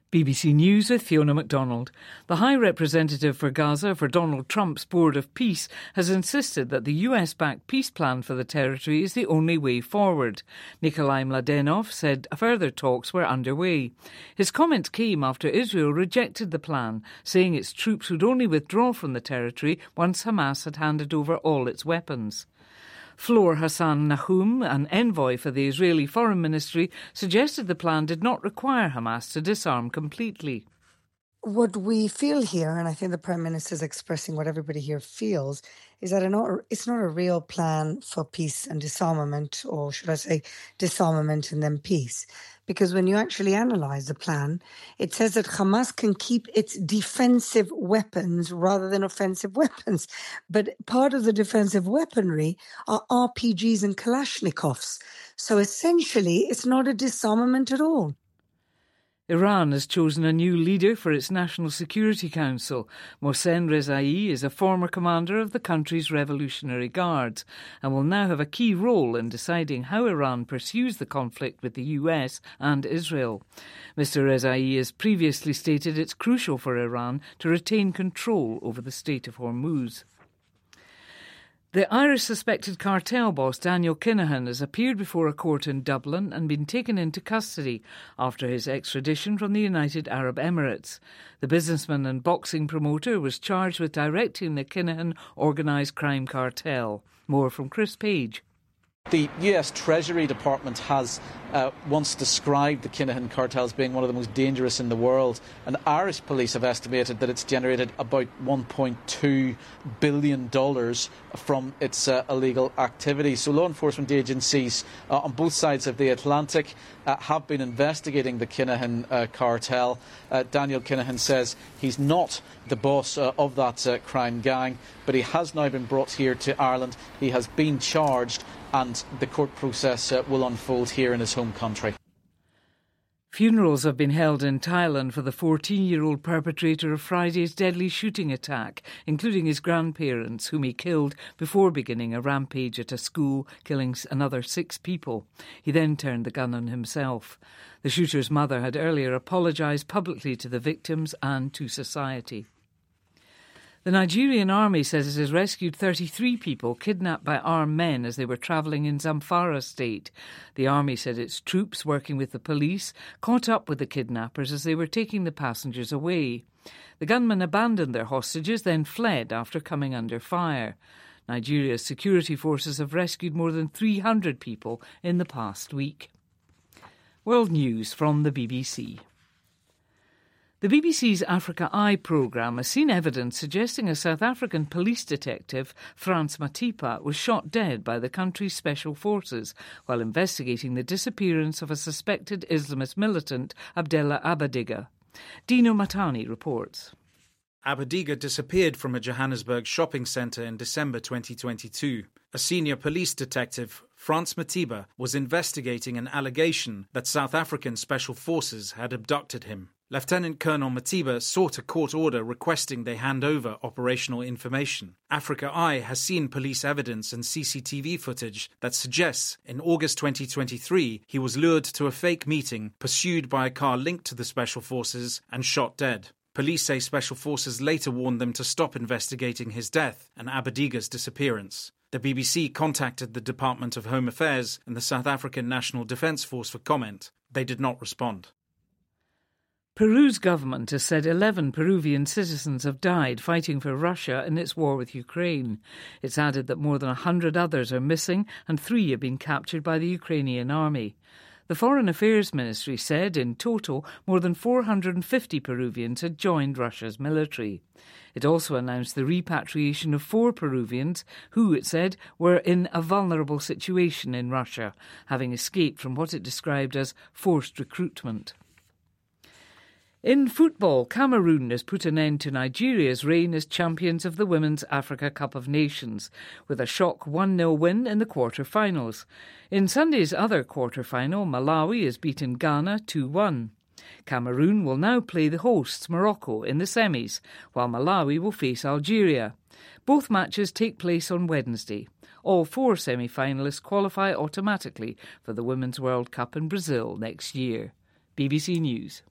BBC News with Fiona MacDonald. The High Representative for Gaza for Donald Trump's Board of Peace has insisted that the US-backed peace plan for the territory is the only way forward. Nikolai Mladenov said further talks were underway. His comments came after Israel rejected the plan, saying its troops would only withdraw from the territory once Hamas had handed over all its weapons. Flor Hassan Nahum, an envoy for the Israeli Foreign Ministry, suggested the plan did not require Hamas to disarm completely. What we feel here, and I think the Prime Minister is expressing what everybody here feels, is that it's not a real plan for peace and disarmament, or should I say disarmament and then peace. Because when you actually analyse the plan, it says that Hamas can keep its defensive weapons rather than offensive weapons. But part of the defensive weaponry are RPGs and Kalashnikovs. So essentially, it's not a disarmament at all. Iran has chosen a new leader for its National Security Council. Mohsen Rezai is a former commander of the country's Revolutionary Guards and will now have a key role in deciding how Iran pursues the conflict with the US and Israel. Mr Rezai has previously stated it's crucial for Iran to retain control over the Strait of Hormuz. The Irish suspected cartel boss Daniel Kinahan has appeared before a court in Dublin and been taken into custody after his extradition from the United Arab Emirates. The businessman and boxing promoter was charged with directing the Kinahan organised crime cartel. More from Chris Page. The US Treasury Department has once described the Kinahan cartel as being one of the most dangerous in the world, and Irish police have estimated that it's generated about $1.2 billion from its illegal activity. So law enforcement agencies on both sides of the Atlantic have been investigating the Kinahan cartel. Daniel Kinahan says he's not the boss of that crime gang, but he has now been brought here to Ireland. He has been charged, and the court process will unfold here in his home country. Funerals have been held in Thailand for the 14-year-old perpetrator of Friday's deadly shooting attack, including his grandparents, whom he killed before beginning a rampage at a school, killing another 6 people. He then turned the gun on himself. The shooter's mother had earlier apologised publicly to the victims and to society. The Nigerian army says it has rescued 33 people kidnapped by armed men as they were travelling in Zamfara state. The army said its troops, working with the police, caught up with the kidnappers as they were taking the passengers away. The gunmen abandoned their hostages, then fled after coming under fire. Nigeria's security forces have rescued more than 300 people in the past week. World News from the BBC. The BBC's Africa Eye programme has seen evidence suggesting a South African police detective, Frans Matipa, was shot dead by the country's special forces while investigating the disappearance of a suspected Islamist militant, Abdella Abadiga. Dino Matani reports. Abadiga disappeared from a Johannesburg shopping centre in December 2022. A senior police detective, Frans Matiba, was investigating an allegation that South African special forces had abducted him. Lieutenant Colonel Matiba sought a court order requesting they hand over operational information. Africa Eye has seen police evidence and CCTV footage that suggests in August 2023 he was lured to a fake meeting, pursued by a car linked to the special forces and shot dead. Police say special forces later warned them to stop investigating his death and Abadiga's disappearance. The BBC contacted the Department of Home Affairs and the South African National Defence Force for comment. They did not respond. Peru's government has said 11 Peruvian citizens have died fighting for Russia in its war with Ukraine. It's added that more than 100 others are missing and 3 have been captured by the Ukrainian army. The Foreign Affairs Ministry said in total more than 450 Peruvians had joined Russia's military. It also announced the repatriation of 4 Peruvians who, it said, were in a vulnerable situation in Russia, having escaped from what it described as forced recruitment. In football, Cameroon has put an end to Nigeria's reign as champions of the Women's Africa Cup of Nations, with a shock 1-0 win in the quarter-finals. In Sunday's other quarter-final, Malawi has beaten Ghana 2-1. Cameroon will now play the hosts Morocco in the semis, while Malawi will face Algeria. Both matches take place on Wednesday. All 4 semi-finalists qualify automatically for the Women's World Cup in Brazil next year. BBC News.